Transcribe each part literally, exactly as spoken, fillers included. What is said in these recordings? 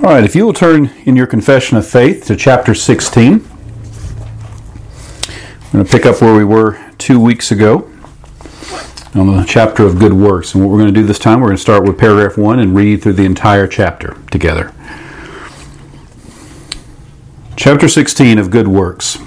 All right, if you will turn in your confession of faith to chapter sixteen. I'm going to pick up where we were two weeks ago on the chapter of good works. And what we're going to do this time, we're going to start with paragraph one and read through the entire chapter together. Chapter sixteen of good works.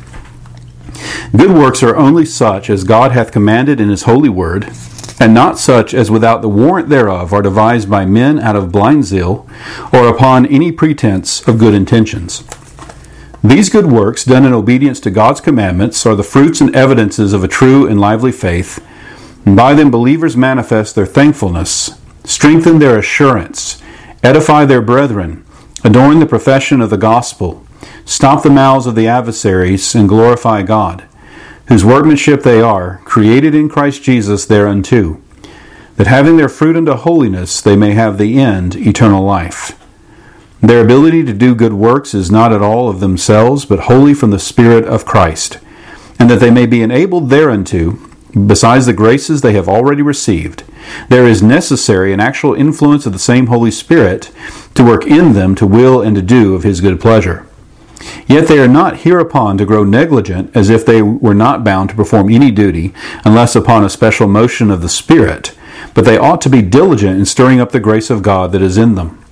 Good works are only such as God hath commanded in his holy word, and not such as without the warrant thereof are devised by men out of blind zeal, or upon any pretense of good intentions. These good works, done in obedience to God's commandments, are the fruits and evidences of a true and lively faith, and by them believers manifest their thankfulness, strengthen their assurance, edify their brethren, adorn the profession of the gospel, stop the mouths of the adversaries, and glorify God, whose workmanship they are, created in Christ Jesus thereunto, that having their fruit unto holiness, they may have the end, eternal life. Their ability to do good works is not at all of themselves, but wholly from the Spirit of Christ, and that they may be enabled thereunto, besides the graces they have already received, there is necessary an actual influence of the same Holy Spirit to work in them to will and to do of his good pleasure. Yet they are not hereupon to grow negligent, as if they were not bound to perform any duty, unless upon a special motion of the Spirit, but they ought to be diligent in stirring up the grace of God that is in them.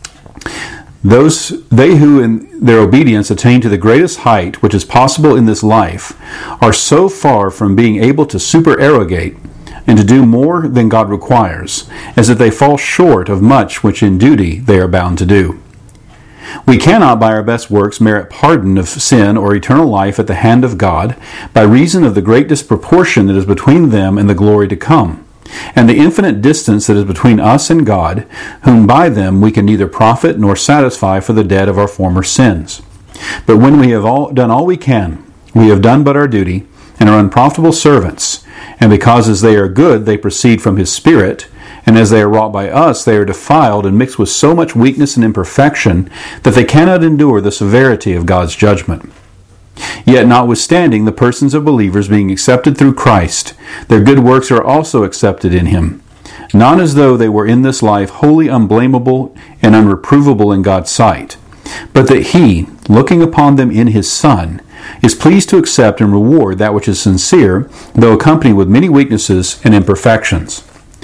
Those they who in their obedience attain to the greatest height which is possible in this life are so far from being able to supererogate and to do more than God requires, as that they fall short of much which in duty they are bound to do. We cannot by our best works merit pardon of sin or eternal life at the hand of God, by reason of the great disproportion that is between them and the glory to come, and the infinite distance that is between us and God, whom by them we can neither profit nor satisfy for the debt of our former sins. But when we have all done all we can, we have done but our duty, and are unprofitable servants, and because as they are good they proceed from his Spirit, and as they are wrought by us, they are defiled and mixed with so much weakness and imperfection that they cannot endure the severity of God's judgment. Yet notwithstanding, the persons of believers being accepted through Christ, their good works are also accepted in him, not as though they were in this life wholly unblameable and unreprovable in God's sight, but that he, looking upon them in his Son, is pleased to accept and reward that which is sincere, though accompanied with many weaknesses and imperfections.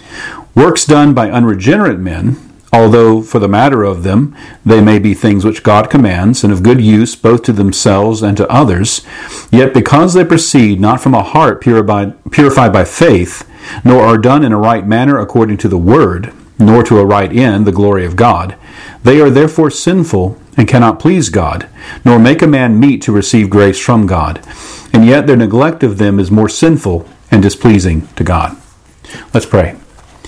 Works done by unregenerate men, although for the matter of them they may be things which God commands, and of good use both to themselves and to others, yet because they proceed not from a heart purified, purified by faith, nor are done in a right manner according to the word, nor to a right end, the glory of God, they are therefore sinful and cannot please God, nor make a man meet to receive grace from God, and yet their neglect of them is more sinful and displeasing to God. Let's pray.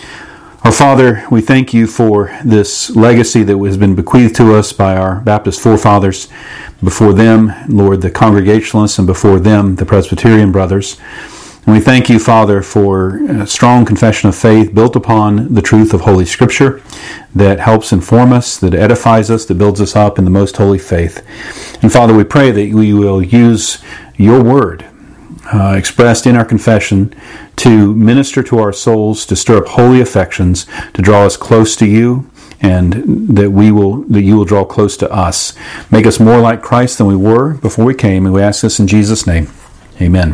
Our Father, we thank you for this legacy that has been bequeathed to us by our Baptist forefathers. Before them, Lord, the Congregationalists, and before them, the Presbyterian brothers. And we thank you, Father, for a strong confession of faith built upon the truth of Holy Scripture that helps inform us, that edifies us, that builds us up in the most holy faith. And Father, we pray that we will use your word Uh, expressed in our confession to minister to our souls, to stir up holy affections, to draw us close to you, and that we will that you will draw close to us. Make us more like Christ than we were before we came, and we ask this in Jesus' name. Amen.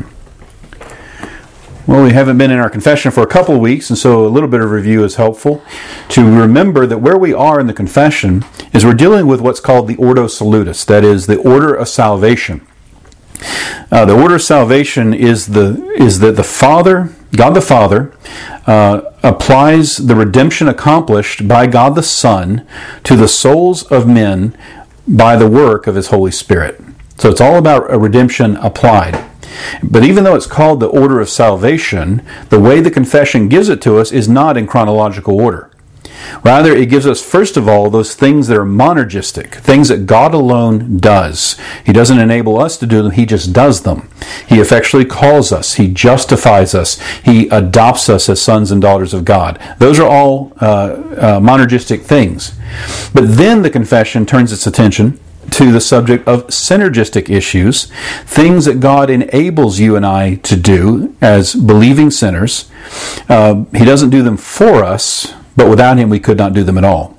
Well, we haven't been in our confession for a couple of weeks, and so a little bit of review is helpful. To remember that where we are in the confession is we're dealing with what's called the Ordo Salutis, that is, the order of salvation. Uh, the order of salvation is the is that the Father, God the Father, uh, applies the redemption accomplished by God the Son to the souls of men by the work of his Holy Spirit. So it's all about a redemption applied. But even though it's called the order of salvation, the way the confession gives it to us is not in chronological order. Rather, it gives us, first of all, those things that are monergistic, things that God alone does. He doesn't enable us to do them, he just does them. He effectually calls us, he justifies us, he adopts us as sons and daughters of God. Those are all uh, uh, monergistic things. But then the confession turns its attention to the subject of synergistic issues, things that God enables you and I to do as believing sinners. Uh, he doesn't do them for us, but without him we could not do them at all.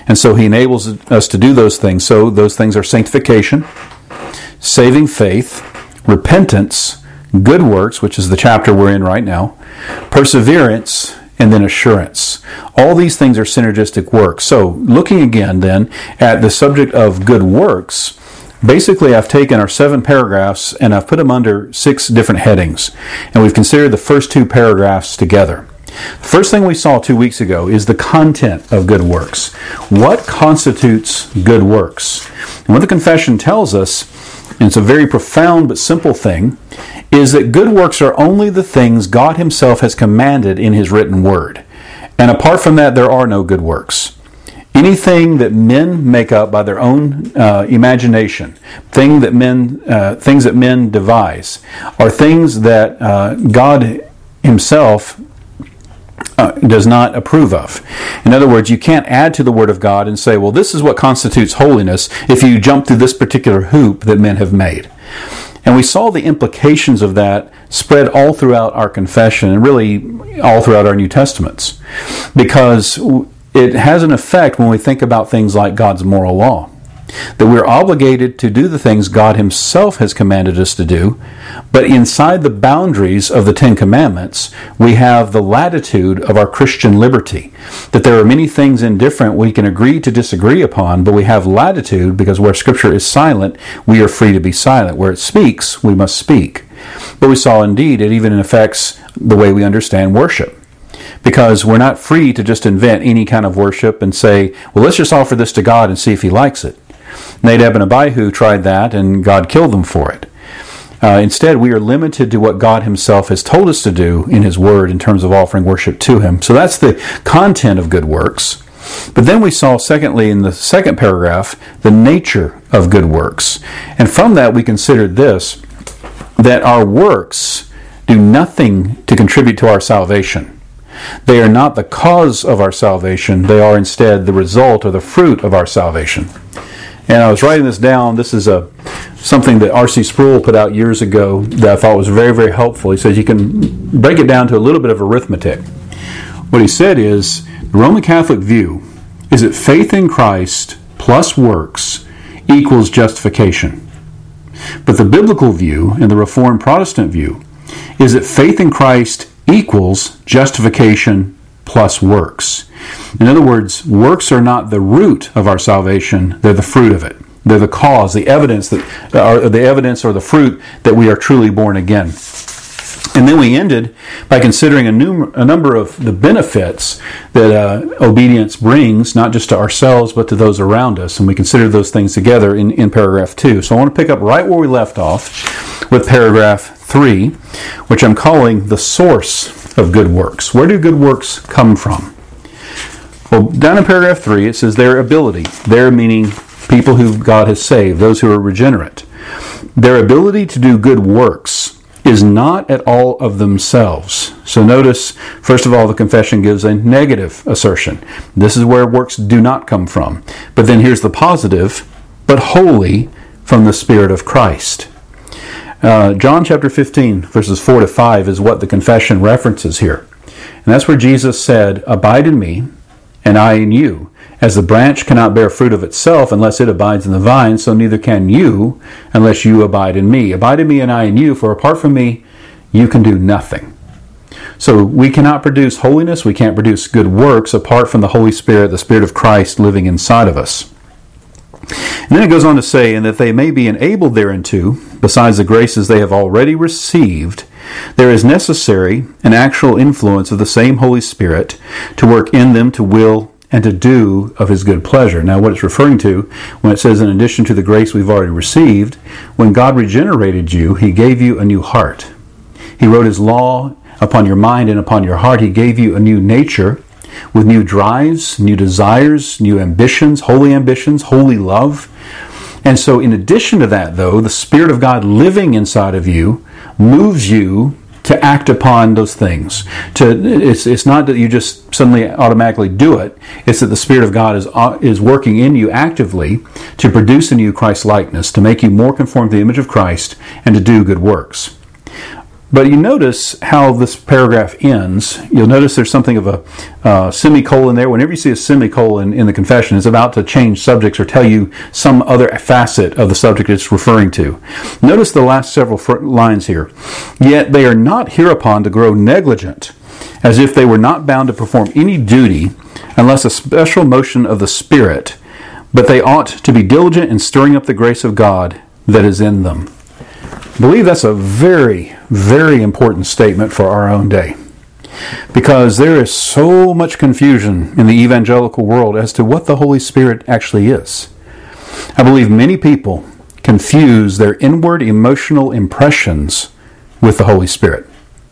And so he enables us to do those things. So those things are sanctification, saving faith, repentance, good works, which is the chapter we're in right now, perseverance, and then assurance. All these things are synergistic works. So looking again then at the subject of good works, basically I've taken our seven paragraphs and I've put them under six different headings. And we've considered the first two paragraphs together. The first thing we saw two weeks ago is the content of good works. What constitutes good works? And what the confession tells us, and it's a very profound but simple thing, is that good works are only the things God Himself has commanded in His written word. And apart from that, there are no good works. Anything that men make up by their own uh, imagination, thing that men, uh, things that men devise, are things that uh, God Himself Uh, does not approve of. In other words, you can't add to the Word of God and say, well, this is what constitutes holiness if you jump through this particular hoop that men have made. And we saw the implications of that spread all throughout our confession and really all throughout our New Testaments, because it has an effect when we think about things like God's moral law. That we're obligated to do the things God Himself has commanded us to do, but inside the boundaries of the Ten Commandments, we have the latitude of our Christian liberty. That there are many things indifferent we can agree to disagree upon, but we have latitude because where Scripture is silent, we are free to be silent. Where it speaks, we must speak. But we saw indeed it even affects the way we understand worship. Because we're not free to just invent any kind of worship and say, well, let's just offer this to God and see if He likes it. Nadab and Abihu tried that, and God killed them for it. Uh, instead, we are limited to what God Himself has told us to do in His Word in terms of offering worship to Him. So that's the content of good works. But then we saw, secondly, in the second paragraph, the nature of good works. And from that, we considered this, that our works do nothing to contribute to our salvation. They are not the cause of our salvation. They are instead the result or the fruit of our salvation. And I was writing this down. This is a something that R C Sproul put out years ago that I thought was very, very helpful. He says you can break it down to a little bit of arithmetic. What he said is, the Roman Catholic view is that faith in Christ plus works equals justification. But the biblical view and the Reformed Protestant view is that faith in Christ equals justification plus works. In other words, works are not the root of our salvation, they're the fruit of it. They're the cause, the evidence that or the evidence or the fruit that we are truly born again. And then we ended by considering a, num- a number of the benefits that uh, obedience brings, not just to ourselves, but to those around us. And we considered those things together in, in paragraph two. So I want to pick up right where we left off with paragraph three, which I'm calling the source of good works. Where do good works come from? Well, down in paragraph three, it says their ability. Their meaning people who God has saved, those who are regenerate. Their ability to do good works is not at all of themselves. So notice, first of all, the confession gives a negative assertion. This is where works do not come from. But then here's the positive, but wholly from the Spirit of Christ. Uh, John chapter fifteen, verses four to five is what the confession references here. And that's where Jesus said, "Abide in me, and I in you. As the branch cannot bear fruit of itself unless it abides in the vine, so neither can you unless you abide in me. Abide in me and I in you, for apart from me, you can do nothing." So we cannot produce holiness, we can't produce good works apart from the Holy Spirit, the Spirit of Christ living inside of us. And then it goes on to say, and that they may be enabled thereunto, besides the graces they have already received, there is necessary an actual influence of the same Holy Spirit to work in them to will and to do of His good pleasure. Now what it's referring to when it says in addition to the grace we've already received, when God regenerated you, He gave you a new heart. He wrote His law upon your mind and upon your heart. He gave you a new nature with new drives, new desires, new ambitions, holy ambitions, holy love. And so in addition to that, though, the Spirit of God living inside of you moves you to act upon those things. To it's it's not that you just suddenly automatically do it. It's that the Spirit of God is is working in you actively to produce in you Christ-likeness, to make you more conformed to the image of Christ, and to do good works. But you notice how this paragraph ends. You'll notice there's something of a uh, semicolon there. Whenever you see a semicolon in the confession, it's about to change subjects or tell you some other facet of the subject it's referring to. Notice the last several fr- lines here. Yet they are not hereupon to grow negligent, as if they were not bound to perform any duty unless a special motion of the Spirit, but they ought to be diligent in stirring up the grace of God that is in them. I believe that's a very, very important statement for our own day, because there is so much confusion in the evangelical world as to what the Holy Spirit actually is. I believe many people confuse their inward emotional impressions with the Holy Spirit.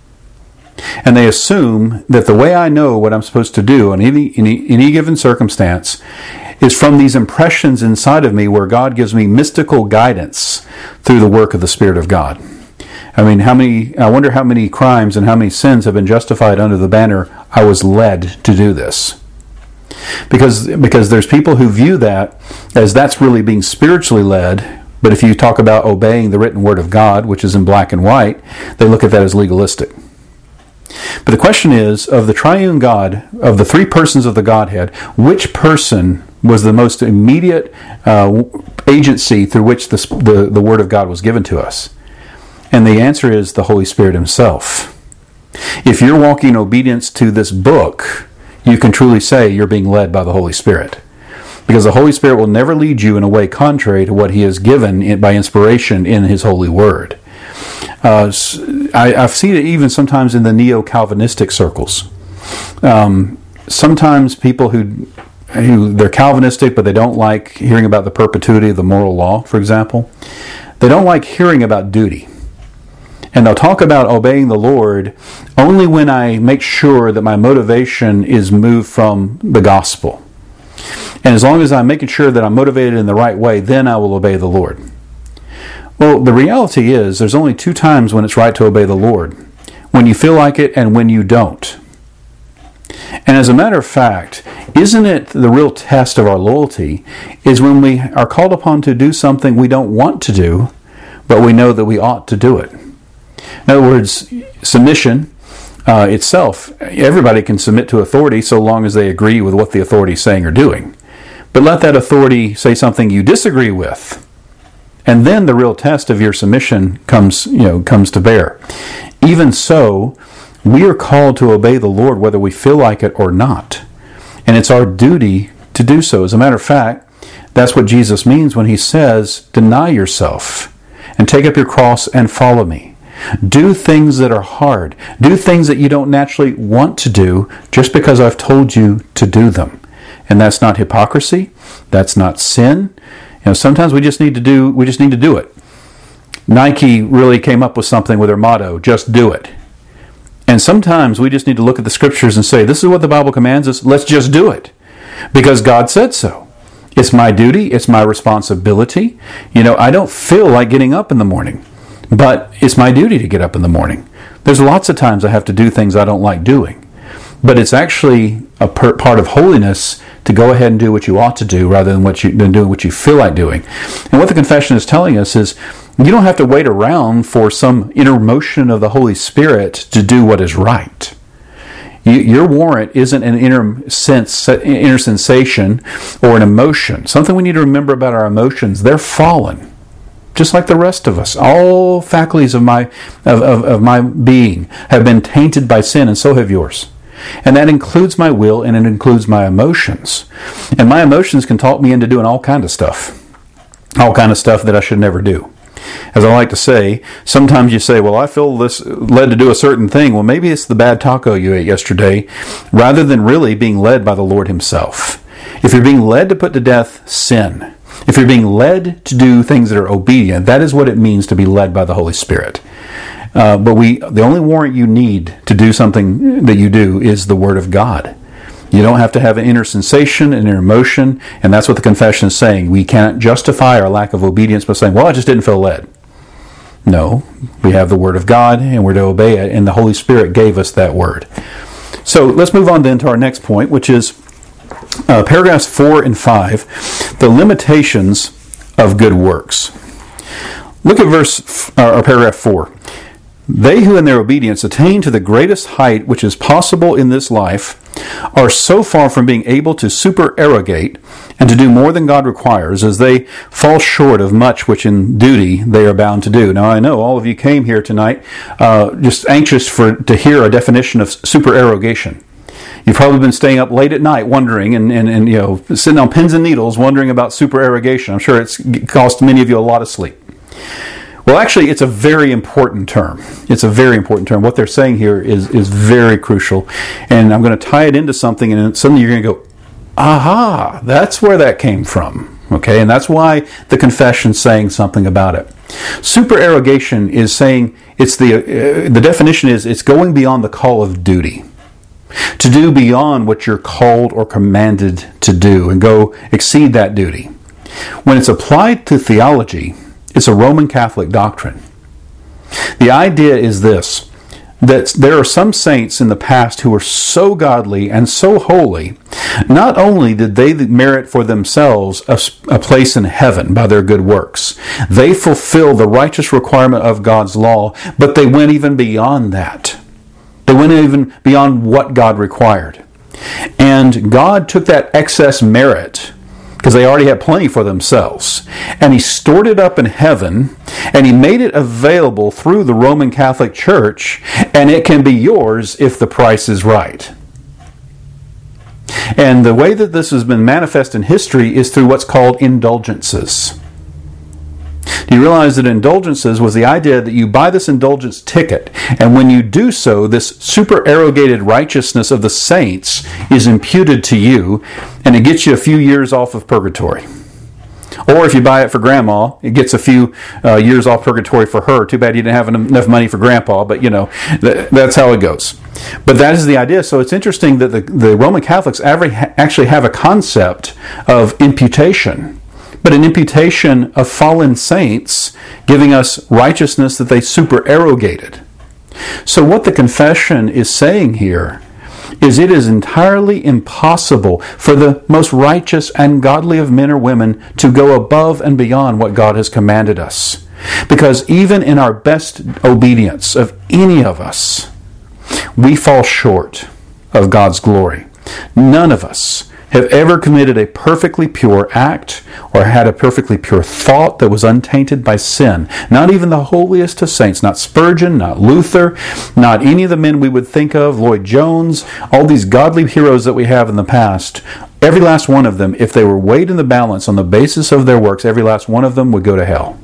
And they assume that the way I know what I'm supposed to do in any, in any given circumstance is from these impressions inside of me where God gives me mystical guidance through the work of the Spirit of God. I mean, how many? I wonder how many crimes and how many sins have been justified under the banner, I was led to do this. Because, because there's people who view that as that's really being spiritually led, but if you talk about obeying the written word of God, which is in black and white, they look at that as legalistic. But the question is, of the triune God, of the three persons of the Godhead, which person was the most immediate uh, agency through which the, the, the Word of God was given to us? And the answer is the Holy Spirit Himself. If you're walking in obedience to this book, you can truly say you're being led by the Holy Spirit. Because the Holy Spirit will never lead you in a way contrary to what He has given by inspiration in His holy Word. Uh, I, I've seen it even sometimes in the neo-Calvinistic circles. Um, sometimes people who, who they're Calvinistic, but they don't like hearing about the perpetuity of the moral law, for example. They don't like hearing about duty. And they'll talk about obeying the Lord only when I make sure that my motivation is moved from the gospel. And as long as I'm making sure that I'm motivated in the right way, then I will obey the Lord. Well, the reality is there's only two times when it's right to obey the Lord. When you feel like it and when you don't. And as a matter of fact, isn't it the real test of our loyalty is when we are called upon to do something we don't want to do, but we know that we ought to do it. In other words, submission uh, itself, everybody can submit to authority so long as they agree with what the authority is saying or doing. But let that authority say something you disagree with. And then the real test of your submission comes, you know, comes to bear. Even so, we are called to obey the Lord whether we feel like it or not. And it's our duty to do so. As a matter of fact, that's what Jesus means when He says, deny yourself and take up your cross and follow me. Do things that are hard. Do things that you don't naturally want to do just because I've told you to do them. And that's not hypocrisy. That's not sin. You know, sometimes we just need to do we just need to do it. Nike really came up with something with their motto, just do it. And sometimes we just need to look at the scriptures and say, this is what the Bible commands us, let's just do it. Because God said so. It's my duty, it's my responsibility. You know, I don't feel like getting up in the morning, but it's my duty to get up in the morning. There's lots of times I have to do things I don't like doing. But it's actually a per- part of holiness to go ahead and do what you ought to do rather than what you than doing what you feel like doing. And what the confession is telling us is you don't have to wait around for some inner motion of the Holy Spirit to do what is right. You, your warrant isn't an inner sense, inner sensation or an emotion. Something we need to remember about our emotions, they're fallen. Just like the rest of us. All faculties of my of, of, of my being have been tainted by sin, and so have yours. And that includes my will and it includes my emotions. And my emotions can talk me into doing all kind of stuff. All kind of stuff that I should never do. As I like to say, sometimes you say, well, I feel this led to do a certain thing. Well, maybe it's the bad taco you ate yesterday, rather than really being led by the Lord Himself. If you're being led to put to death sin, if you're being led to do things that are obedient, that is what it means to be led by the Holy Spirit. Uh, but we, the only warrant you need to do something that you do is the Word of God. You don't have to have an inner sensation, an inner emotion, and that's what the confession is saying. We can't justify our lack of obedience by saying, well, I just didn't feel led. No, we have the Word of God, and we're to obey it, and the Holy Spirit gave us that Word. So let's move on then to our next point, which is uh, paragraphs four and five, the limitations of good works. Look at verse uh, or paragraph four. They who in their obedience attain to the greatest height which is possible in this life are so far from being able to supererogate and to do more than God requires, as they fall short of much which in duty they are bound to do. Now I know all of you came here tonight uh, just anxious for to hear a definition of supererogation. You've probably been staying up late at night wondering and, and, and you know sitting on pins and needles wondering about supererogation. I'm sure it's cost many of you a lot of sleep. Well, actually, it's a very important term. It's a very important term. What they're saying here is, is very crucial. And I'm going to tie it into something, and suddenly you're going to go, aha, that's where that came from. Okay, and that's why the confession's saying something about it. Supererogation is saying, it's the, uh, the definition is, it's going beyond the call of duty. To do beyond what you're called or commanded to do, and go exceed that duty. When it's applied to theology, it's a Roman Catholic doctrine. The idea is this, that there are some saints in the past who were so godly and so holy, not only did they merit for themselves a, a place in heaven by their good works, they fulfilled the righteous requirement of God's law, but they went even beyond that. They went even beyond what God required. And God took that excess merit, because they already had plenty for themselves, and He stored it up in heaven, and He made it available through the Roman Catholic Church, and it can be yours if the price is right. And the way that this has been manifest in history is through what's called indulgences. Do you realize that indulgences was the idea that you buy this indulgence ticket, and when you do so, this supererogated righteousness of the saints is imputed to you, and it gets you a few years off of purgatory. Or if you buy it for grandma, it gets a few uh, years off purgatory for her. Too bad you didn't have enough money for grandpa, but you know, th- that's how it goes. But that is the idea. So it's interesting that the, the Roman Catholics actually have a concept of imputation. But an imputation of fallen saints giving us righteousness that they supererogated. So what the confession is saying here is it is entirely impossible for the most righteous and godly of men or women to go above and beyond what God has commanded us. Because even in our best obedience of any of us, we fall short of God's glory. None of us have ever committed a perfectly pure act or had a perfectly pure thought that was untainted by sin. Not even the holiest of saints, not Spurgeon, not Luther, not any of the men we would think of, Lloyd Jones, all these godly heroes that we have in the past. Every last one of them, if they were weighed in the balance on the basis of their works, every last one of them would go to hell.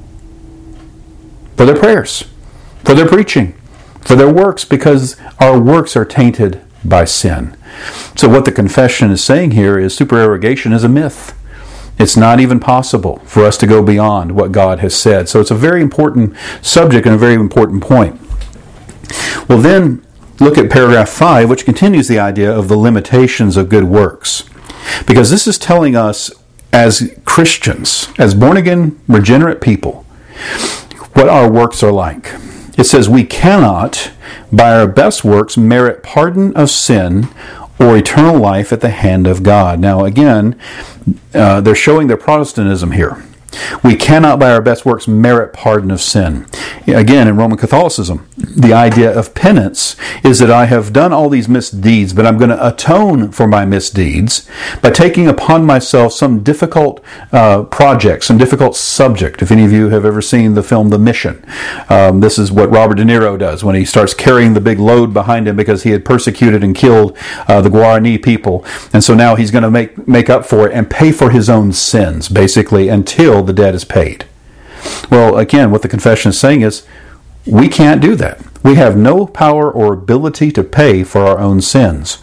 For their prayers, for their preaching, for their works, because our works are tainted by sin. So what the confession is saying here is supererogation is a myth. It's not even possible for us to go beyond what God has said. So it's a very important subject and a very important point. Well, then look at paragraph five, which continues the idea of the limitations of good works. Because this is telling us as Christians, as born-again, regenerate people, what our works are like. It says we cannot, by our best works, merit pardon of sin or eternal life at the hand of God. Now again, uh, they're showing their Protestantism here. We cannot by our best works merit pardon of sin. Again, in Roman Catholicism, the idea of penance is that I have done all these misdeeds, but I'm going to atone for my misdeeds by taking upon myself some difficult uh, project, some difficult subject. If any of you have ever seen the film The Mission, um, this is what Robert De Niro does when he starts carrying the big load behind him because he had persecuted and killed uh, the Guarani people. And so now he's going to make, make up for it and pay for his own sins, basically, until the debt is paid. Well, again, what the confession is saying is we can't do that. We have no power or ability to pay for our own sins.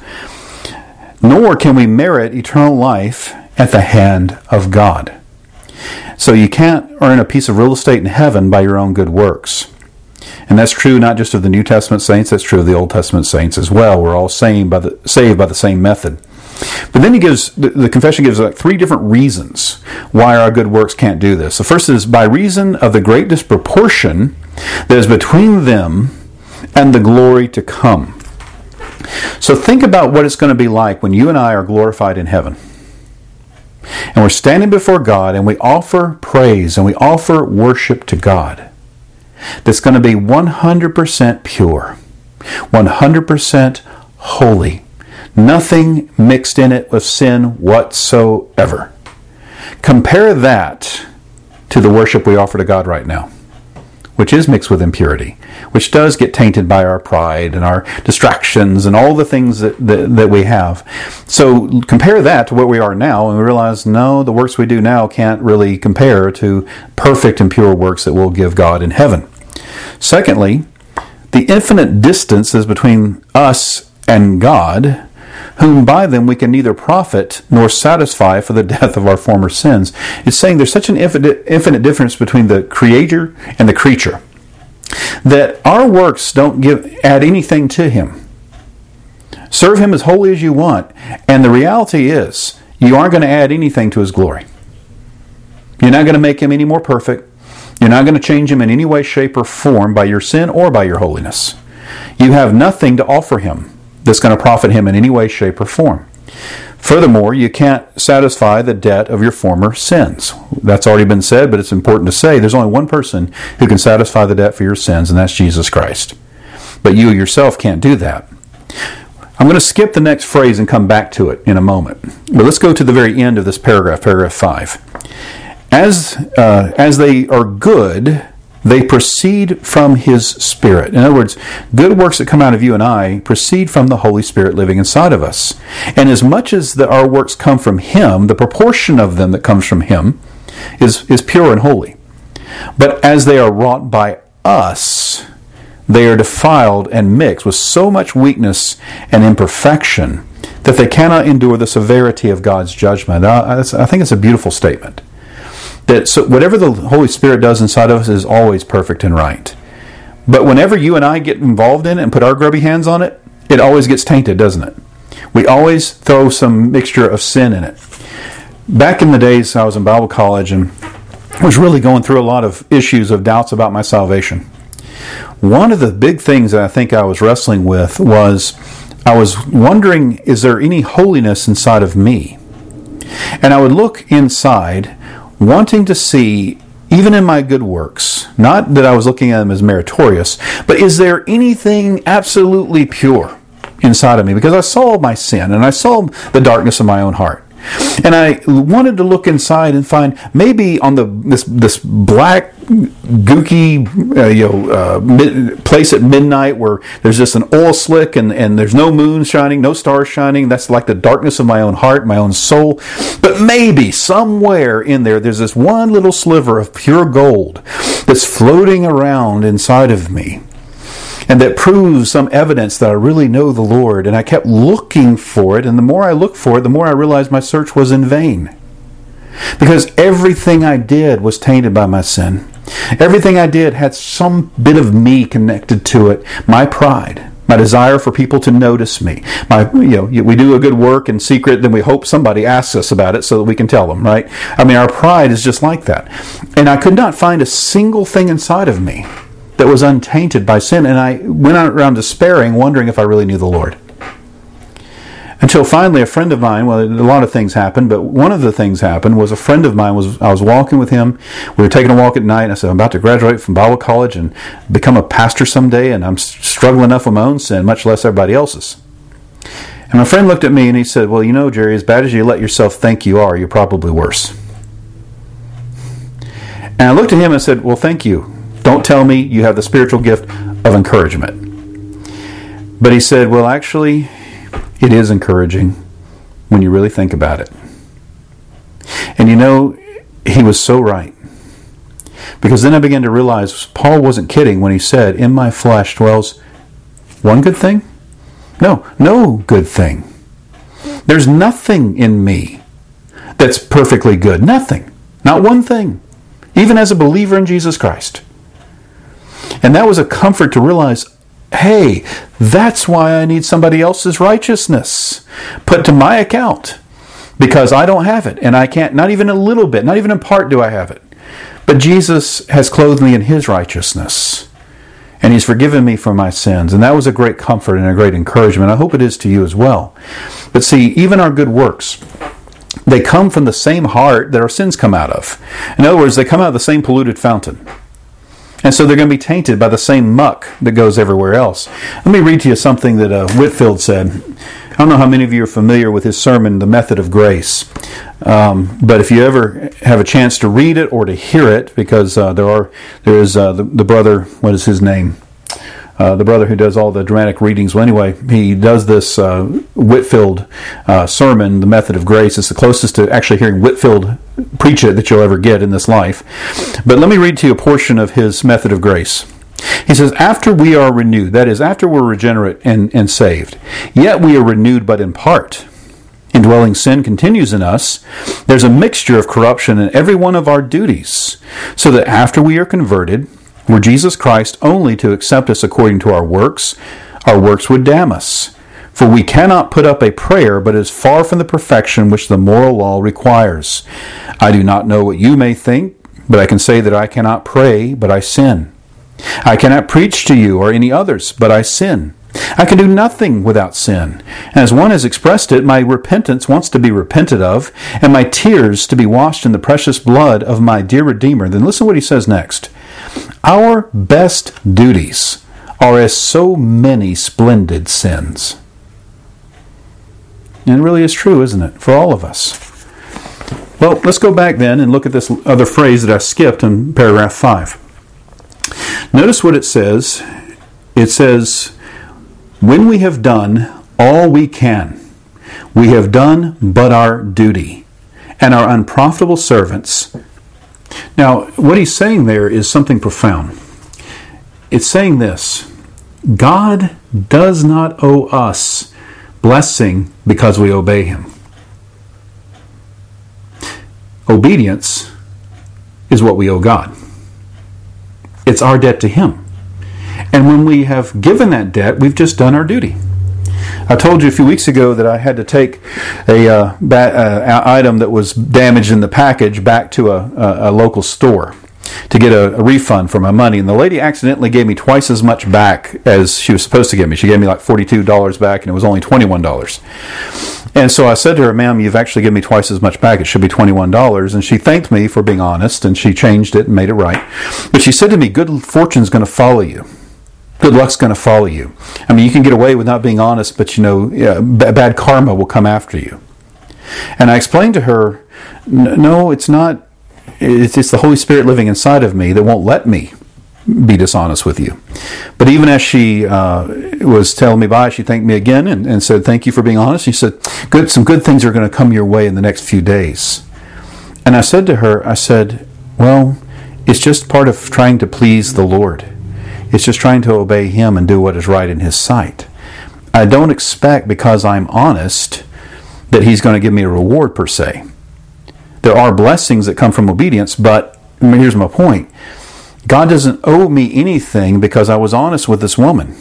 Nor can we merit eternal life at the hand of God. So you can't earn a piece of real estate in heaven by your own good works. And that's true not just of the New Testament saints, that's true of the Old Testament saints as well. We're all saved by the, saved by the same method. But then he gives, the, the confession gives like three different reasons why our good works can't do this. The first is by reason of the great disproportion that is between them and the glory to come. So think about what it's going to be like when you and I are glorified in heaven. And we're standing before God and we offer praise and we offer worship to God. that's going to be one hundred percent pure, one hundred percent holy, nothing mixed in it with sin whatsoever. Compare that to the worship we offer to God right now, which is mixed with impurity, which does get tainted by our pride and our distractions and all the things that, that, that we have. So compare that to where we are now, and we realize, no, the works we do now can't really compare to perfect and pure works that we'll give God in heaven. Secondly, the infinite distance is between us and God, whom by them we can neither profit nor satisfy for the death of our former sins. It's saying there's such an infinite, infinite difference between the Creator and the creature, that our works don't give add anything to Him. Serve Him as holy as you want, and the reality is, you aren't going to add anything to His glory. You're not going to make Him any more perfect. You're not going to change Him in any way, shape, or form by your sin or by your holiness. You have nothing to offer Him that's going to profit Him in any way, shape, or form. Furthermore, you can't satisfy the debt of your former sins. That's already been said, but it's important to say there's only one person who can satisfy the debt for your sins, and that's Jesus Christ. But you yourself can't do that. I'm going to skip the next phrase and come back to it in a moment. But let's go to the very end of this paragraph, paragraph five. As, uh, as they are good, they proceed from His Spirit. In other words, good works that come out of you and I proceed from the Holy Spirit living inside of us. And as much as the, our works come from Him, the proportion of them that comes from Him is, is pure and holy. But as they are wrought by us, they are defiled and mixed with so much weakness and imperfection that they cannot endure the severity of God's judgment. I, I think it's a beautiful statement. That so whatever the Holy Spirit does inside of us is always perfect and right. But whenever you and I get involved in it and put our grubby hands on it, it always gets tainted, doesn't it? We always throw some mixture of sin in it. Back in the days I was in Bible college and was really going through a lot of issues of doubts about my salvation. One of the big things that I think I was wrestling with was I was wondering, is there any holiness inside of me? And I would look inside, wanting to see, even in my good works, not that I was looking at them as meritorious, but is there anything absolutely pure inside of me? Because I saw my sin and I saw the darkness of my own heart. And I wanted to look inside and find maybe on the this this black gooky uh, you know uh, mid, place at midnight where there's just an oil slick and, and there's no moon shining, no stars shining. That's like the darkness of my own heart, my own soul. But maybe somewhere in there, there's this one little sliver of pure gold that's floating around inside of me. And that proves some evidence that I really know the Lord. And I kept looking for it. And the more I looked for it, the more I realized my search was in vain. Because everything I did was tainted by my sin. Everything I did had some bit of me connected to it. My pride. My desire for people to notice me. My, you know, we do a good work in secret, then we hope somebody asks us about it so that we can tell them, right? I mean, our pride is just like that. And I could not find a single thing inside of me that was untainted by sin, and I went around despairing, wondering if I really knew the Lord. Until finally a friend of mine, well, a lot of things happened, but one of the things happened was a friend of mine, was I was walking with him, we were taking a walk at night, and I said, I'm about to graduate from Bible college and become a pastor someday, and I'm struggling enough with my own sin, much less everybody else's. And my friend looked at me and he said, well, you know, Jerry, as bad as you let yourself think you are, you're probably worse. And I looked at him and said, well, thank you. Don't tell me you have the spiritual gift of encouragement. But he said, well, actually, it is encouraging when you really think about it. And you know, he was so right. Because then I began to realize Paul wasn't kidding when he said, in my flesh dwells one good thing? No, no good thing. There's nothing in me that's perfectly good. Nothing. Not one thing. Even as a believer in Jesus Christ. And that was a comfort to realize, hey, that's why I need somebody else's righteousness put to my account. Because I don't have it. And I can't, not even a little bit, not even in part do I have it. But Jesus has clothed me in His righteousness. And He's forgiven me for my sins. And that was a great comfort and a great encouragement. I hope it is to you as well. But see, even our good works, they come from the same heart that our sins come out of. In other words, they come out of the same polluted fountain. And so they're going to be tainted by the same muck that goes everywhere else. Let me read to you something that uh, Whitefield said. I don't know how many of you are familiar with his sermon, The Method of Grace. Um, but if you ever have a chance to read it or to hear it, because uh, there are there is uh, the, the brother, what is his name? Uh, the brother who does all the dramatic readings. Well, anyway, he does this uh, Whitefield uh, sermon, The Method of Grace. It's the closest to actually hearing Whitefield preach it that you'll ever get in this life. But let me read to you a portion of his Method of Grace. He says, after we are renewed, that is, after we're regenerate and, and saved, yet we are renewed but in part. Indwelling sin continues in us. There's a mixture of corruption in every one of our duties, so that after we are converted, were Jesus Christ only to accept us according to our works, our works would damn us. For we cannot put up a prayer, but is far from the perfection which the moral law requires. I do not know what you may think, but I can say that I cannot pray, but I sin. I cannot preach to you or any others, but I sin. I can do nothing without sin. And as one has expressed it, my repentance wants to be repented of, and my tears to be washed in the precious blood of my dear Redeemer. Then listen to what he says next. Our best duties are as so many splendid sins. And it really is true, isn't it, for all of us? Well, let's go back then and look at this other phrase that I skipped in paragraph five. Notice what it says. It says, when we have done all we can, we have done but our duty, and are unprofitable servants. Now, what he's saying there is something profound. It's saying this: God does not owe us blessing because we obey Him. Obedience is what we owe God. It's our debt to Him. And when we have given that debt, we've just done our duty. I told you a few weeks ago that I had to take a uh, ba- uh, item that was damaged in the package back to a, a, a local store to get a, a refund for my money. And the lady accidentally gave me twice as much back as she was supposed to give me. She gave me like forty-two dollars back, and it was only twenty-one dollars. And so I said to her, ma'am, you've actually given me twice as much back. It should be twenty-one dollars. And she thanked me for being honest, and she changed it and made it right. But she said to me, good fortune's going to follow you. Good luck's going to follow you. I mean, you can get away with not being honest, but you know, yeah, b- bad karma will come after you. And I explained to her, no, it's not. It's, it's the Holy Spirit living inside of me that won't let me be dishonest with you. But even as she uh, was telling me bye, she thanked me again and, and said, thank you for being honest. She said, good, some good things are going to come your way in the next few days. And I said to her, I said, well, it's just part of trying to please the Lord. It's just trying to obey Him and do what is right in His sight. I don't expect, because I'm honest, that He's going to give me a reward per se. There are blessings that come from obedience, but here's my point. God doesn't owe me anything because I was honest with this woman.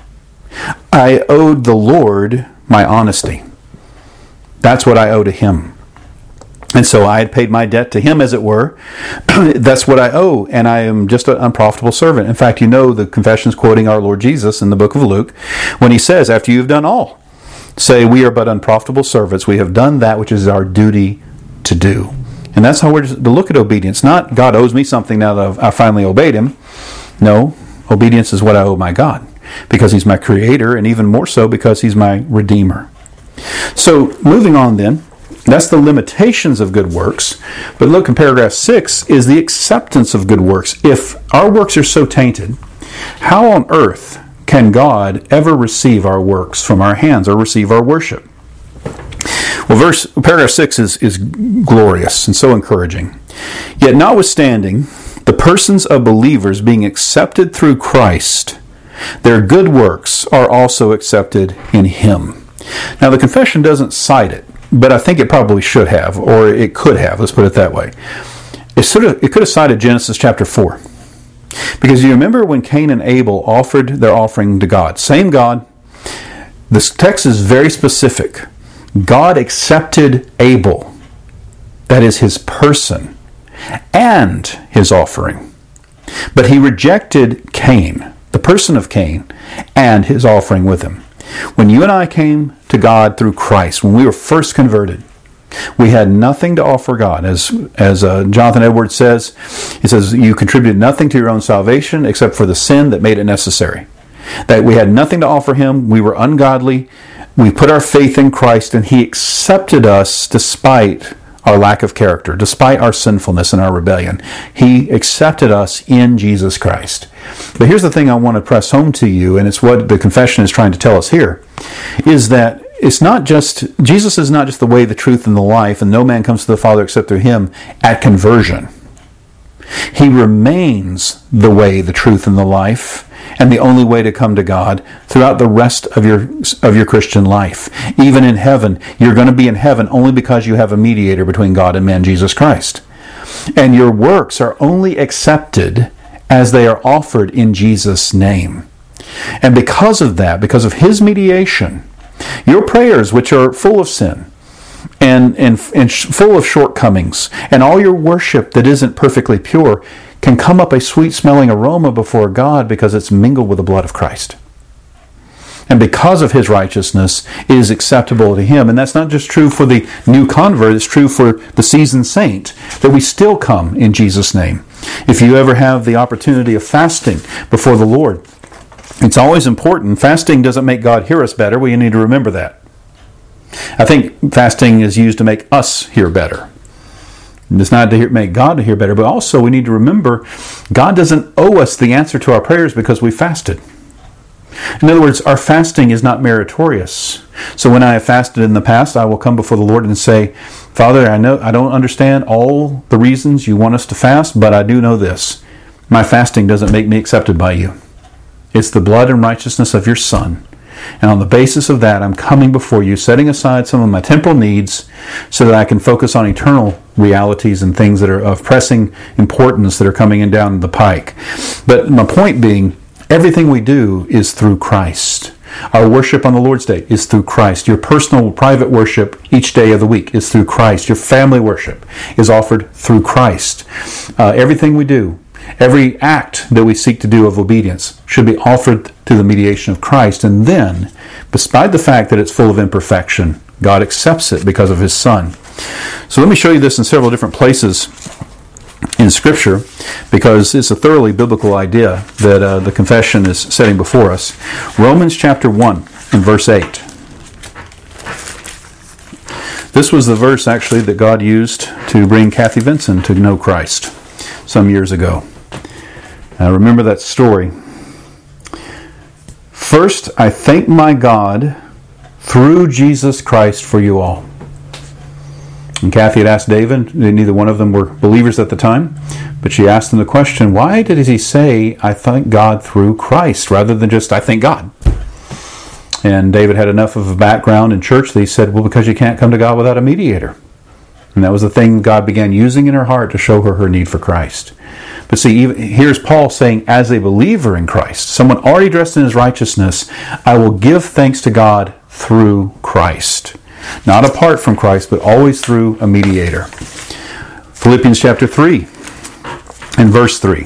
I owed the Lord my honesty. That's what I owe to Him. And so I had paid my debt to Him, as it were. That's what I owe, and I am just an unprofitable servant. In fact, you know the confession's quoting our Lord Jesus in the book of Luke when He says, after you've done all, say, we are but unprofitable servants. We have done that which is our duty to do. And that's how we're to look at obedience. Not God owes me something now that I finally obeyed Him. No, obedience is what I owe my God, because He's my Creator, and even more so because He's my Redeemer. So, moving on then, that's the limitations of good works. But look, in paragraph six is the acceptance of good works. If our works are so tainted, how on earth can God ever receive our works from our hands or receive our worship? Well, verse paragraph six is, is glorious and so encouraging. Yet notwithstanding, the persons of believers being accepted through Christ, their good works are also accepted in Him. Now, the confession doesn't cite it, but I think it probably should have, or it could have. Let's put it that way. It sort of it could have cited Genesis chapter four, because you remember when Cain and Abel offered their offering to God. Same God. This text is very specific. God accepted Abel, that is his person, and his offering, but He rejected Cain, the person of Cain, and his offering with him. When you and I came to God through Christ, when we were first converted, We had nothing to offer God. As as uh, Jonathan Edwards says, he says, you contributed nothing to your own salvation except for the sin that made it necessary. That we had nothing to offer Him. We were ungodly. We put our faith in Christ, and He accepted us despite our lack of character, despite our sinfulness and our rebellion. He accepted us in Jesus Christ. But here's the thing I want to press home to you, and it's what the confession is trying to tell us here, is that it's not just, Jesus is not just the way, the truth, and the life, and no man comes to the Father except through Him at conversion. He remains the way, the truth, and the life, and the only way to come to God throughout the rest of your of your Christian life. Even in heaven, you're going to be in heaven only because you have a mediator between God and man, Jesus Christ. And your works are only accepted as they are offered in Jesus' name. And because of that, because of His mediation, your prayers, which are full of sin and, and, and full of shortcomings, and all your worship that isn't perfectly pure, can come up a sweet-smelling aroma before God because it's mingled with the blood of Christ. And because of His righteousness, it is acceptable to Him. And that's not just true for the new convert, it's true for the seasoned saint, that we still come in Jesus' name. If you ever have the opportunity of fasting before the Lord, it's always important. Fasting doesn't make God hear us better. We need to remember that. I think fasting is used to make us hear better. It's not to hear, make God to hear better, but also we need to remember God doesn't owe us the answer to our prayers because we fasted. In other words, our fasting is not meritorious. So when I have fasted in the past, I will come before the Lord and say, Father, I know I don't understand all the reasons you want us to fast, but I do know this. My fasting doesn't make me accepted by you. It's the blood and righteousness of your Son. And on the basis of that, I'm coming before you, setting aside some of my temporal needs so that I can focus on eternal realities and things that are of pressing importance that are coming in down the pike. But my point being, everything we do is through Christ. Our worship on the Lord's Day is through Christ. Your personal, private worship each day of the week is through Christ. Your family worship is offered through Christ. Uh, everything we do, every act that we seek to do of obedience should be offered to the mediation of Christ. And then, despite the fact that it's full of imperfection, God accepts it because of His Son. So let me show you this in several different places in Scripture, because it's a thoroughly biblical idea that uh, the confession is setting before us. Romans chapter one and verse eight. This was the verse actually that God used to bring Kathy Vinson to know Christ some years ago. I remember that story. First, I thank my God through Jesus Christ for you all. And Kathy had asked David, neither one of them were believers at the time, but she asked him the question, why did he say, I thank God through Christ, rather than just, I thank God? And David had enough of a background in church that he said, well, because you can't come to God without a mediator. And that was the thing God began using in her heart to show her her need for Christ. But see, even, here's Paul saying, as a believer in Christ, someone already dressed in His righteousness, I will give thanks to God through Christ. Not apart from Christ, but always through a mediator. Philippians chapter three and verse three.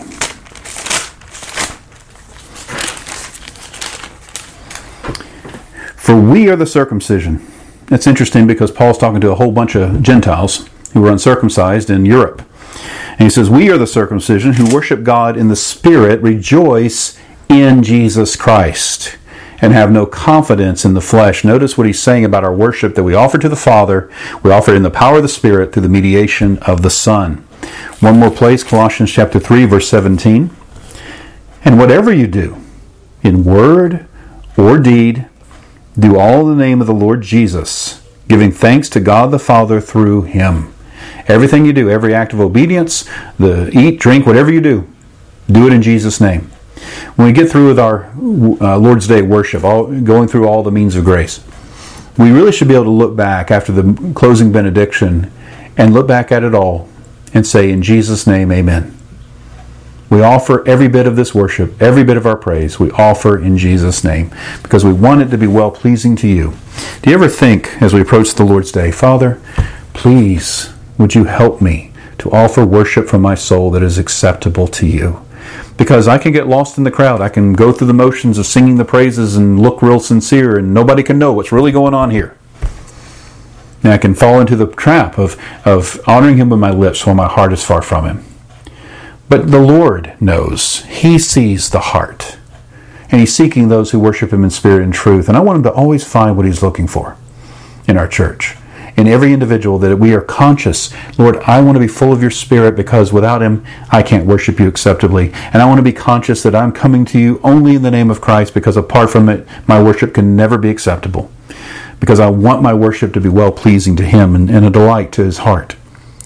For we are the circumcision. It's interesting because Paul's talking to a whole bunch of Gentiles who were uncircumcised in Europe. And he says, we are the circumcision who worship God in the Spirit, rejoice in Jesus Christ, and have no confidence in the flesh. Notice what he's saying about our worship that we offer to the Father. We offer it in the power of the Spirit through the mediation of the Son. One more place, Colossians chapter three, verse seventeen. And whatever you do, in word or deed, do all in the name of the Lord Jesus, giving thanks to God the Father through Him. Everything you do, every act of obedience, the eat, drink, whatever you do, do it in Jesus' name. When we get through with our uh, Lord's Day worship, all, going through all the means of grace, we really should be able to look back after the closing benediction and look back at it all and say, in Jesus' name, amen. We offer every bit of this worship, every bit of our praise, we offer in Jesus' name because we want it to be well-pleasing to you. Do you ever think, as we approach the Lord's Day, Father, please, would you help me to offer worship from my soul that is acceptable to you? Because I can get lost in the crowd. I can go through the motions of singing the praises and look real sincere, and nobody can know what's really going on here. And I can fall into the trap of, of honoring him with my lips while my heart is far from him. But the Lord knows. He sees the heart. And he's seeking those who worship him in spirit and truth. And I want him to always find what he's looking for in our church. In every individual, that we are conscious, Lord, I want to be full of your spirit, because without him, I can't worship you acceptably. And I want to be conscious that I'm coming to you only in the name of Christ, because apart from it, my worship can never be acceptable. Because I want my worship to be well-pleasing to him and, and a delight to his heart.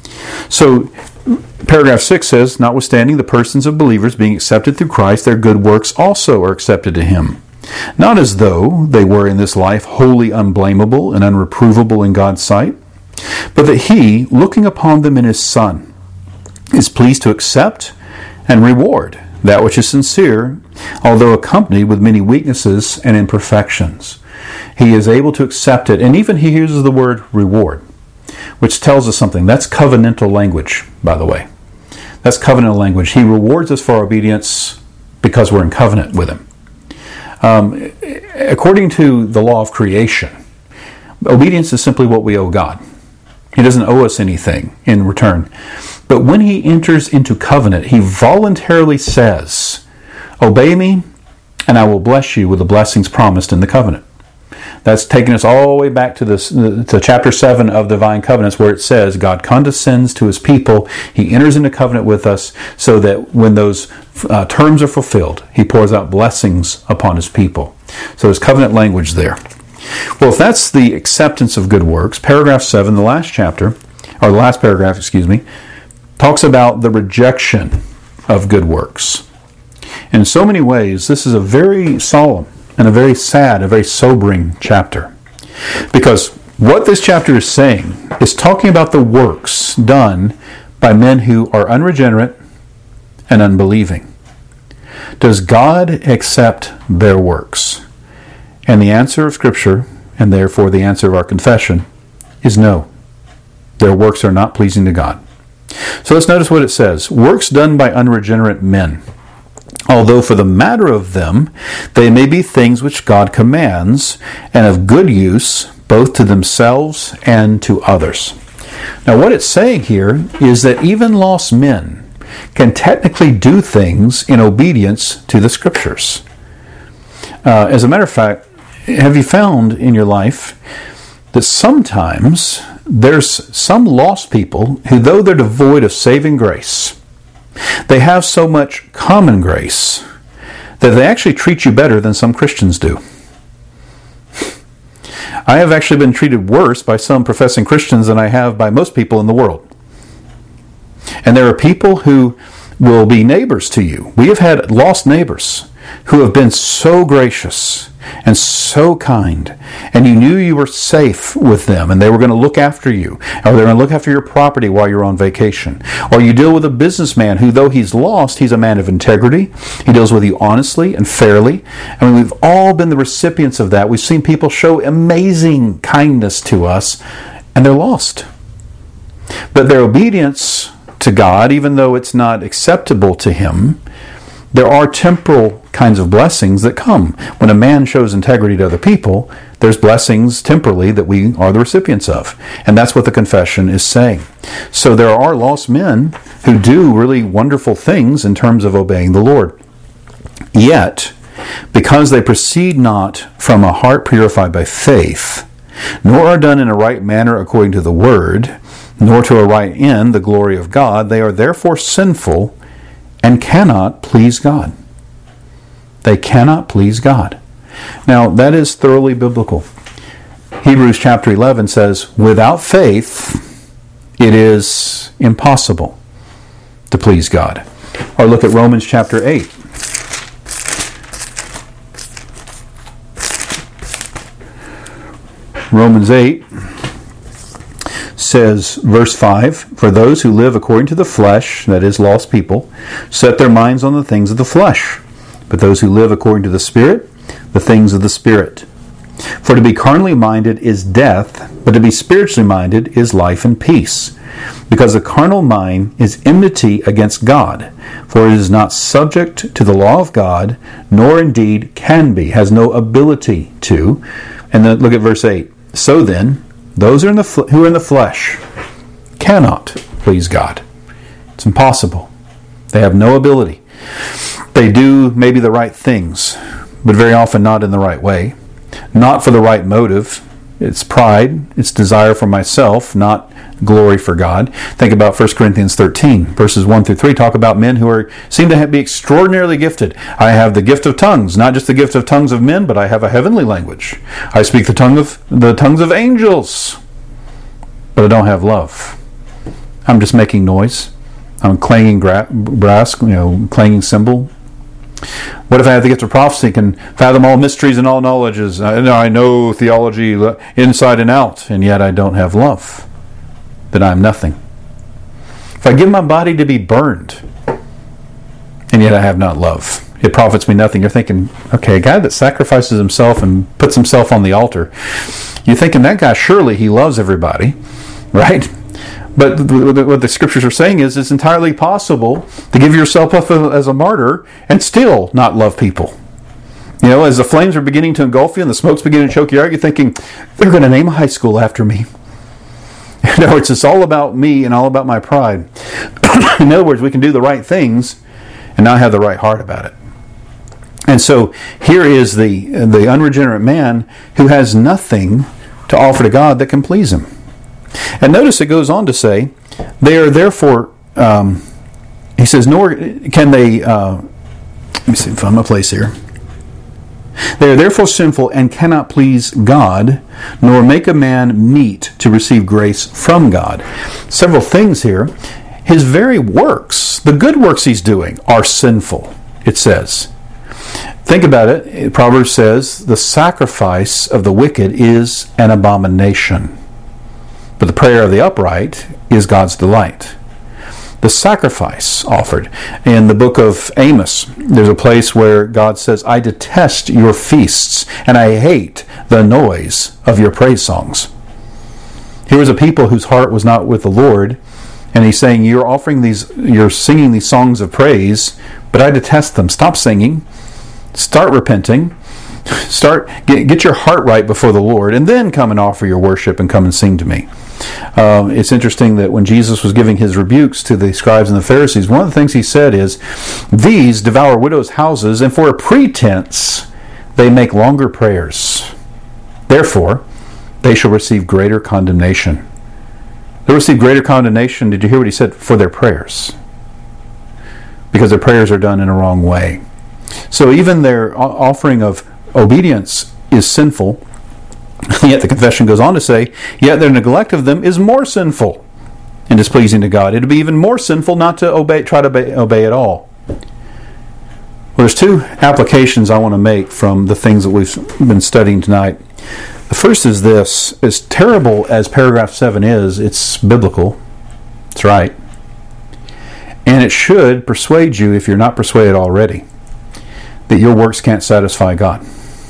So, paragraph six says, notwithstanding the persons of believers being accepted through Christ, their good works also are accepted to him. Not as though they were in this life wholly unblameable and unreprovable in God's sight, but that he, looking upon them in his Son, is pleased to accept and reward that which is sincere, although accompanied with many weaknesses and imperfections. He is able to accept it, and even he uses the word reward, which tells us something. That's covenantal language, by the way. That's covenantal language. He rewards us for our obedience because we're in covenant with him. Um, according to the law of creation, obedience is simply what we owe God. He doesn't owe us anything in return. But when he enters into covenant, he voluntarily says, obey me, and I will bless you with the blessings promised in the covenant. That's taking us all the way back to this to chapter seven of Divine Covenants, where it says God condescends to his people. He enters into covenant with us so that when those uh, terms are fulfilled, he pours out blessings upon his people. So there's covenant language there. Well, if that's the acceptance of good works, paragraph seven, the last chapter, or the last paragraph, excuse me, talks about the rejection of good works. In so many ways, this is a very solemn and a very sad, a very sobering chapter. Because what this chapter is saying is talking about the works done by men who are unregenerate and unbelieving. Does God accept their works? And the answer of Scripture, and therefore the answer of our confession, is no. Their works are not pleasing to God. So let's notice what it says. Works done by unregenerate men, although for the matter of them, they may be things which God commands, and of good use, both to themselves and to others. Now what it's saying here is that even lost men can technically do things in obedience to the Scriptures. Uh, as a matter of fact, have you found in your life that sometimes there's some lost people who, though they're devoid of saving grace, they have so much common grace that they actually treat you better than some Christians do. I have actually been treated worse by some professing Christians than I have by most people in the world. And there are people who will be neighbors to you. We have had lost neighbors who have been so gracious and so kind, and you knew you were safe with them, and they were going to look after you, or they're going to look after your property while you're on vacation. Or you deal with a businessman who, though he's lost, he's a man of integrity. He deals with you honestly and fairly. I mean, we've all been the recipients of that. We've seen people show amazing kindness to us, and they're lost. But their obedience to God, even though it's not acceptable to him, there are temporal kinds of blessings that come. When a man shows integrity to other people, there's blessings temporally that we are the recipients of. And that's what the confession is saying. So there are lost men who do really wonderful things in terms of obeying the Lord. Yet, because they proceed not from a heart purified by faith, nor are done in a right manner according to the word, nor to a right end, the glory of God, they are therefore sinful and cannot please God. They cannot please God. Now, that is thoroughly biblical. Hebrews chapter eleven says, without faith, it is impossible to please God. Or look at Romans chapter eight. Romans eight says, verse five, for those who live according to the flesh, that is, lost people, set their minds on the things of the flesh. But those who live according to the Spirit, the things of the Spirit. For to be carnally minded is death, but to be spiritually minded is life and peace. Because the carnal mind is enmity against God, for it is not subject to the law of God, nor indeed can be, has no ability to. And then look at verse eight. So then, those who are in the, fl- who are in the flesh cannot please God. It's impossible. They have no ability. They do maybe the right things, but very often not in the right way. Not for the right motive. It's pride. It's desire for myself, not glory for God. Think about First Corinthians thirteen, verses one through three. Talk about men who are seem to have, be extraordinarily gifted. I have the gift of tongues, not just the gift of tongues of men, but I have a heavenly language. I speak the tongue of the tongues of angels, but I don't have love. I'm just making noise. I'm clanging gra- brass, you know, clanging cymbal. What if I have the gift of prophecy, can fathom all mysteries and all knowledges? I, I know theology inside and out, and yet I don't have love. Then I am nothing. If I give my body to be burned, and yet I have not love, it profits me nothing. You're thinking, okay, a guy that sacrifices himself and puts himself on the altar, you're thinking that guy, surely he loves everybody, right? But what the scriptures are saying is it's entirely possible to give yourself up as a martyr and still not love people. You know, as the flames are beginning to engulf you and the smoke's beginning to choke you out, you're thinking, they're going to name a high school after me. In other words, it's all about me and all about my pride. In other words, we can do the right things and not have the right heart about it. And so here is the, the unregenerate man who has nothing to offer to God that can please him. And notice it goes on to say, they are therefore, um, he says, nor can they, uh, let me see if I'm in a place here. They are therefore sinful and cannot please God, nor make a man meet to receive grace from God. Several things here. His very works, the good works he's doing, are sinful, it says. Think about it. Proverbs says, the sacrifice of the wicked is an abomination, but the prayer of the upright is God's delight. The sacrifice offered. In the book of Amos, there's a place where God says, I detest your feasts, and I hate the noise of your praise songs. Here was a people whose heart was not with the Lord, and he's saying, you're offering these, you're singing these songs of praise, but I detest them. Stop singing. Start repenting. Start, get, get your heart right before the Lord, and then come and offer your worship and come and sing to me. Um, it's interesting that when Jesus was giving his rebukes to the scribes and the Pharisees, one of the things he said is, these devour widows' houses, and for a pretense they make longer prayers. Therefore, they shall receive greater condemnation. They'll receive greater condemnation, did you hear what he said? For their prayers. Because their prayers are done in a wrong way. So even their offering of obedience is sinful. Yet the confession goes on to say, yet their neglect of them is more sinful and displeasing to God. It would be even more sinful not to obey, try to obey, obey at all. Well, there's two applications I want to make from the things that we've been studying tonight. The first is this: as terrible as paragraph seven is, it's biblical. It's right. And it should persuade you, if you're not persuaded already, that your works can't satisfy God.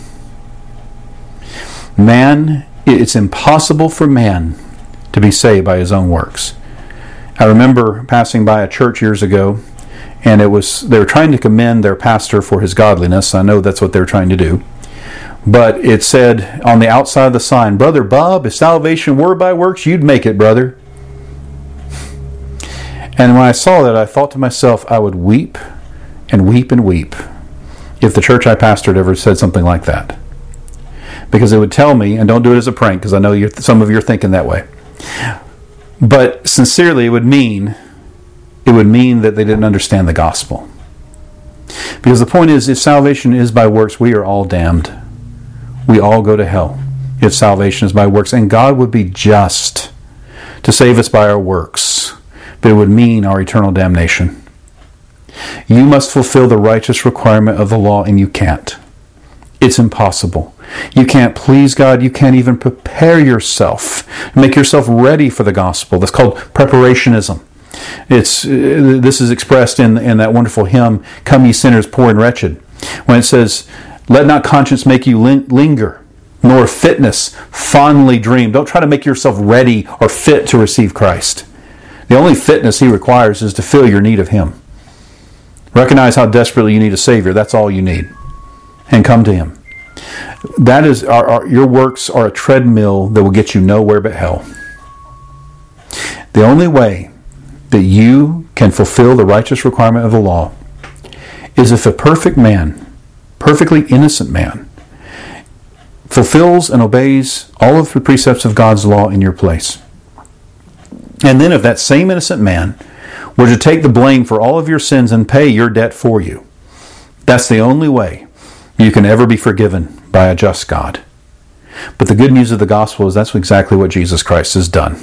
Man, it's impossible for man to be saved by his own works. I remember passing by a church years ago, and it was they were trying to commend their pastor for his godliness. I know that's what they were trying to do. But it said on the outside of the sign, Brother Bob, if salvation were by works, you'd make it, brother. And when I saw that, I thought to myself, I would weep and weep and weep if the church I pastored ever said something like that. Because it would tell me, and don't do it as a prank, because I know you're, some of you are thinking that way. But sincerely, it would mean, it would mean that they didn't understand the gospel. Because the point is, if salvation is by works, we are all damned. We all go to hell if salvation is by works. And God would be just to save us by our works, but it would mean our eternal damnation. You must fulfill the righteous requirement of the law, and you can't. It's impossible. You can't please God. You can't even prepare yourself. Make yourself ready for the gospel. That's called preparationism. It's uh, this is expressed in, in that wonderful hymn, Come Ye Sinners, Poor and Wretched, when it says, let not conscience make you lin- linger, nor fitness fondly dream. Don't try to make yourself ready or fit to receive Christ. The only fitness he requires is to feel your need of him. Recognize how desperately you need a Savior. That's all you need. And come to him. That is, our, our, your works are a treadmill that will get you nowhere but hell. The only way that you can fulfill the righteous requirement of the law is if a perfect man, perfectly innocent man, fulfills and obeys all of the precepts of God's law in your place. And then if that same innocent man were to take the blame for all of your sins and pay your debt for you, that's the only way you can ever be forgiven by a just God. But the good news of the gospel is that's exactly what Jesus Christ has done.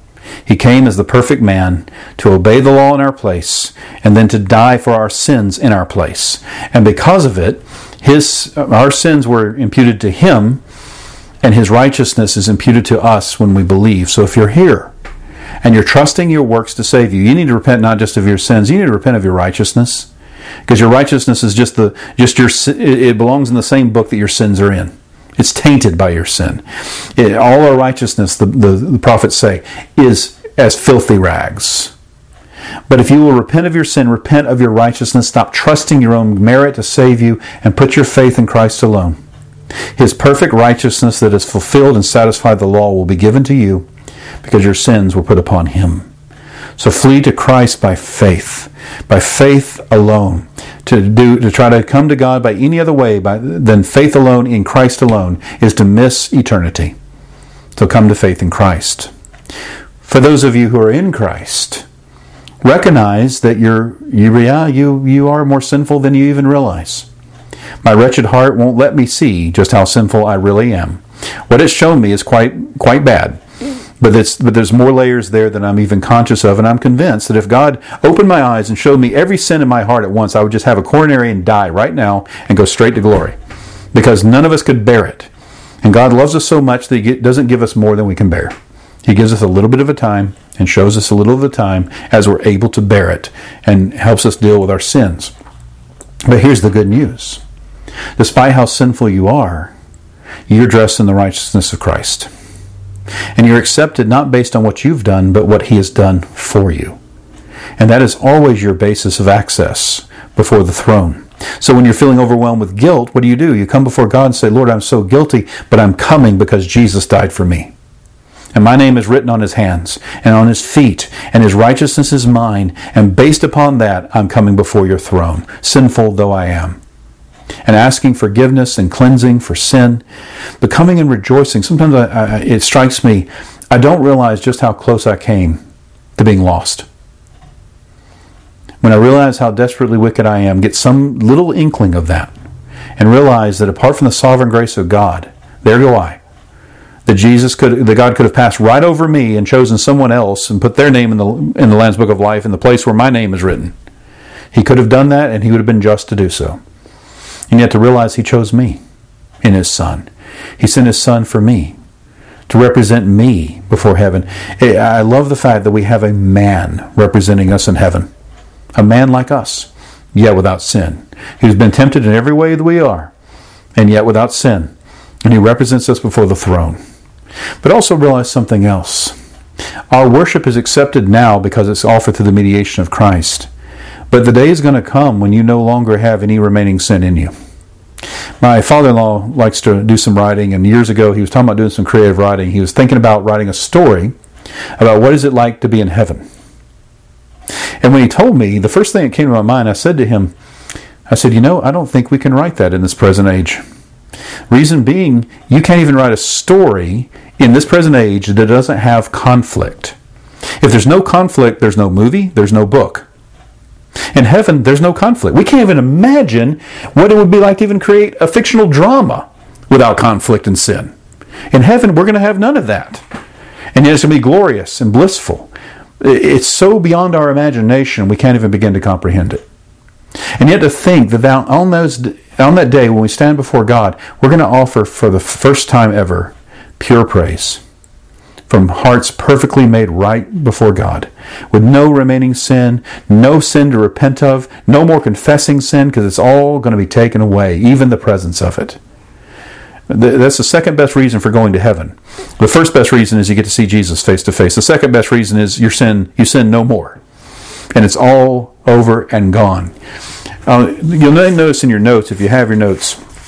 He came as the perfect man to obey the law in our place and then to die for our sins in our place. And because of it, his our sins were imputed to him, and his righteousness is imputed to us when we believe. So if you're here and you're trusting your works to save you, you need to repent not just of your sins, you need to repent of your righteousness. Because your righteousness is just the just your it belongs in the same book that your sins are in. It's tainted by your sin. It, all our righteousness, the, the, the prophets say, is as filthy rags. But if you will repent of your sin, repent of your righteousness, stop trusting your own merit to save you, and put your faith in Christ alone, his perfect righteousness that has fulfilled and satisfied the law will be given to you because your sins were put upon him. So flee to Christ by faith, by faith alone. To do to try to come to God by any other way by, than faith alone in Christ alone is to miss eternity. So come to faith in Christ. For those of you who are in Christ, recognize that you're you yeah, you you are more sinful than you even realize. My wretched heart won't let me see just how sinful I really am. What it's shown me is quite quite bad. But, it's, but there's more layers there than I'm even conscious of, and I'm convinced that if God opened my eyes and showed me every sin in my heart at once, I would just have a coronary and die right now and go straight to glory. Because none of us could bear it. And God loves us so much that He doesn't give us more than we can bear. He gives us a little bit of a time and shows us a little of the time as we're able to bear it and helps us deal with our sins. But here's the good news. Despite how sinful you are, you're dressed in the righteousness of Christ. And you're accepted not based on what you've done, but what He has done for you. And that is always your basis of access before the throne. So when you're feeling overwhelmed with guilt, what do you do? You come before God and say, Lord, I'm so guilty, but I'm coming because Jesus died for me. And my name is written on His hands and on His feet, and His righteousness is mine. And based upon that, I'm coming before your throne, sinful though I am. And asking forgiveness and cleansing for sin, but coming and rejoicing. Sometimes I, I, it strikes me, I don't realize just how close I came to being lost. When I realize how desperately wicked I am, get some little inkling of that, and realize that apart from the sovereign grace of God, there go I. That Jesus could, that God could have passed right over me and chosen someone else and put their name in the in the Lamb's Book of Life in the place where my name is written. He could have done that, and He would have been just to do so. And yet to realize He chose me in His Son. He sent His Son for me, to represent me before heaven. I love the fact that we have a man representing us in heaven. A man like us, yet without sin. Who's been tempted in every way that we are, and yet without sin. And He represents us before the throne. But also realize something else. Our worship is accepted now because it's offered through the mediation of Christ. But the day is going to come when you no longer have any remaining sin in you. My father-in-law likes to do some writing, and years ago he was talking about doing some creative writing. He was thinking about writing a story about what is it like to be in heaven. And when he told me, the first thing that came to my mind, I said to him, I said, you know, I don't think we can write that in this present age. Reason being, you can't even write a story in this present age that doesn't have conflict. If there's no conflict, there's no movie, there's no book. In heaven, there's no conflict. We can't even imagine what it would be like to even create a fictional drama without conflict and sin. In heaven, we're going to have none of that. And yet it's going to be glorious and blissful. It's so beyond our imagination, we can't even begin to comprehend it. And yet to think that on, those, on that day when we stand before God, we're going to offer for the first time ever pure praise from hearts perfectly made right before God, with no remaining sin, no sin to repent of, no more confessing sin, because it's all going to be taken away, even the presence of it. That's the second best reason for going to heaven. The first best reason is you get to see Jesus face to face. The second best reason is your sin, you sin no more. And it's all over and gone. Uh, you'll notice in your notes, if you have your notes,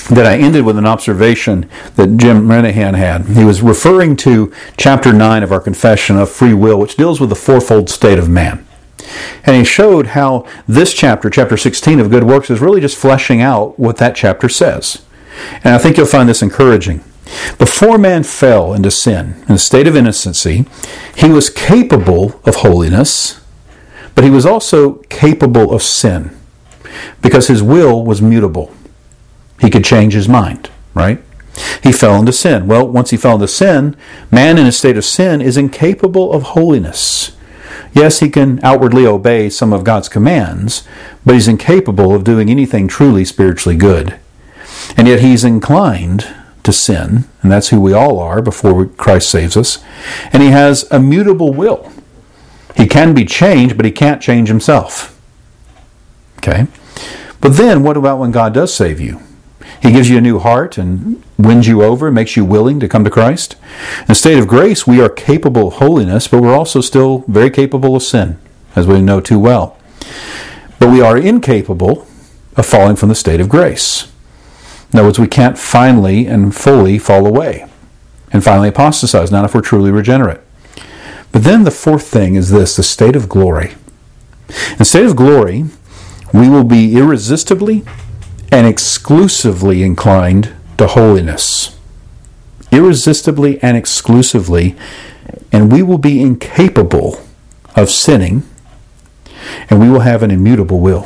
that I ended with an observation that Jim Renahan had. He was referring to chapter nine of our Confession of Free Will, which deals with the fourfold state of man. And he showed how this chapter, chapter sixteen of Good Works, is really just fleshing out what that chapter says. And I think you'll find this encouraging. Before man fell into sin, in a state of innocency, he was capable of holiness, but he was also capable of sin, because his will was mutable. He could change his mind, right? He fell into sin. Well, once he fell into sin, man in a state of sin is incapable of holiness. Yes, he can outwardly obey some of God's commands, but he's incapable of doing anything truly spiritually good. And yet he's inclined to sin, and that's who we all are before Christ saves us. And he has a mutable will. He can be changed, but he can't change himself. Okay? But then, what about when God does save you? He gives you a new heart and wins you over and makes you willing to come to Christ. In the state of grace, we are capable of holiness, but we're also still very capable of sin, as we know too well. But we are incapable of falling from the state of grace. In other words, we can't finally and fully fall away and finally apostatize, not if we're truly regenerate. But then the fourth thing is this, the state of glory. In the state of glory, we will be irresistibly and exclusively inclined to holiness. Irresistibly and exclusively, and we will be incapable of sinning, and we will have an immutable will.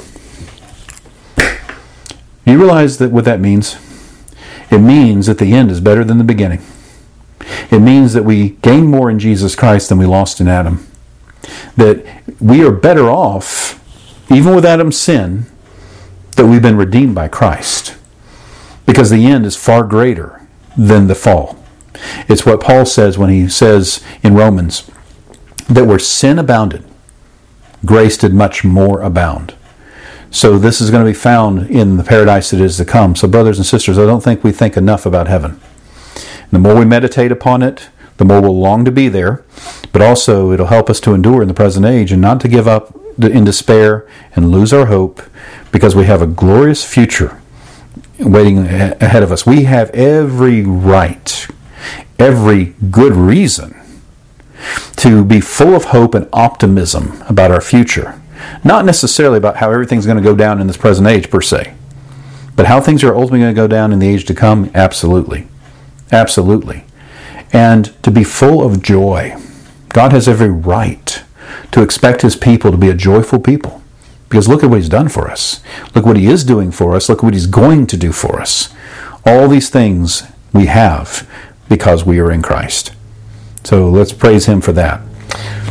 Do you realize that what that means? It means that the end is better than the beginning. It means that we gain more in Jesus Christ than we lost in Adam. That we are better off, even with Adam's sin, that we've been redeemed by Christ. Because the end is far greater than the fall. It's what Paul says when he says in Romans that where sin abounded, grace did much more abound. So this is going to be found in the paradise that is to come. So brothers and sisters, I don't think we think enough about heaven. The more we meditate upon it, the more we'll long to be there. But also it'll help us to endure in the present age and not to give up in despair and lose our hope, because we have a glorious future waiting ahead of us. We have every right, every good reason to be full of hope and optimism about our future. Not necessarily about how everything's going to go down in this present age per se, but how things are ultimately going to go down in the age to come, absolutely. Absolutely. And to be full of joy. God has every right to expect his people to be a joyful people. Because look at what he's done for us. Look what he is doing for us. Look what he's going to do for us. All these things we have because we are in Christ. So let's praise him for that.